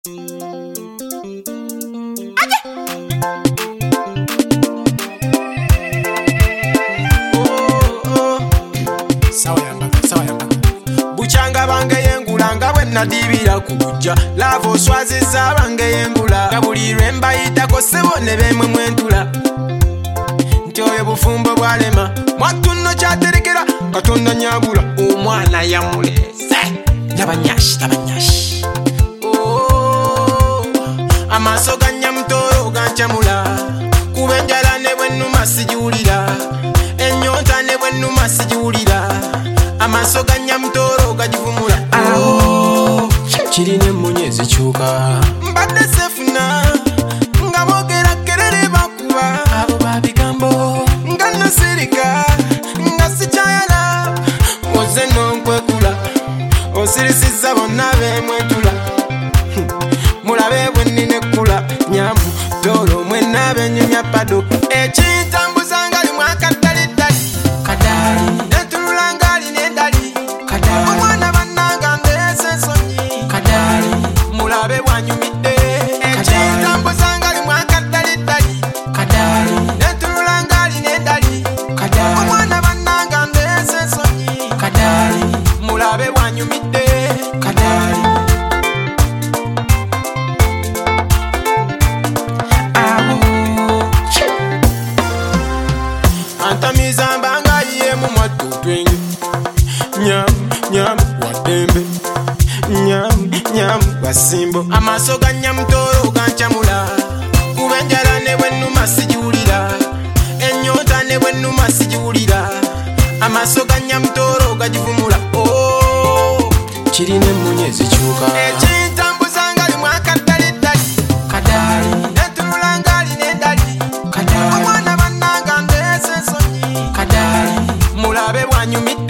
Buchanga bange yengulanga bwenna dibira kujja lavo swaziza bange yengula kabulirwe mbayitako sebo ne bemwe mwentula ntoyo bufumbo bwalema mwatuno kyaterekera katonda nyabula omwana yamulese tabanyashi amaso ganya mutoro gancamula kubenjala ne bwenuma sijiwulira enyonta ne bwenuma sijiwulira amaso ganya mutoro gajivumula kirine munyezi kyuka mbadde sefuna nga bogera kerere bakuba abo babigambo nga nasirika nga sikyayala oze nonkwekula osirisiza bonna bemwetula mulabe bwenninekula nyambu tolo mwena benyumya pado ekintambuza nga limu akadalidali kadali netulula nga linedali kadali omwana bannanga ndese ensonyi kadali mulabe bwanyumidde ekintambuza nga limu akadalidali kadali netulula nga linedali kadali omwana bannanga ndese ensonyi kadali mulabe bwanyumidde kadali antamiza mbanga iye mu matutwengi nyam wadembe nyam wasimbo amaso ganya mutoro gancamula kubenjala ne bwenuma sijiwulira enyota ne bwenuma sijiwulira amaso ganya mutoro gajivumula kirine munyezi kyuka ekintambuza nga limu akadalidali kadali netulula nga linedali kadali omwana bannanga ndese ensonyi kadali mulabe bwanyumidde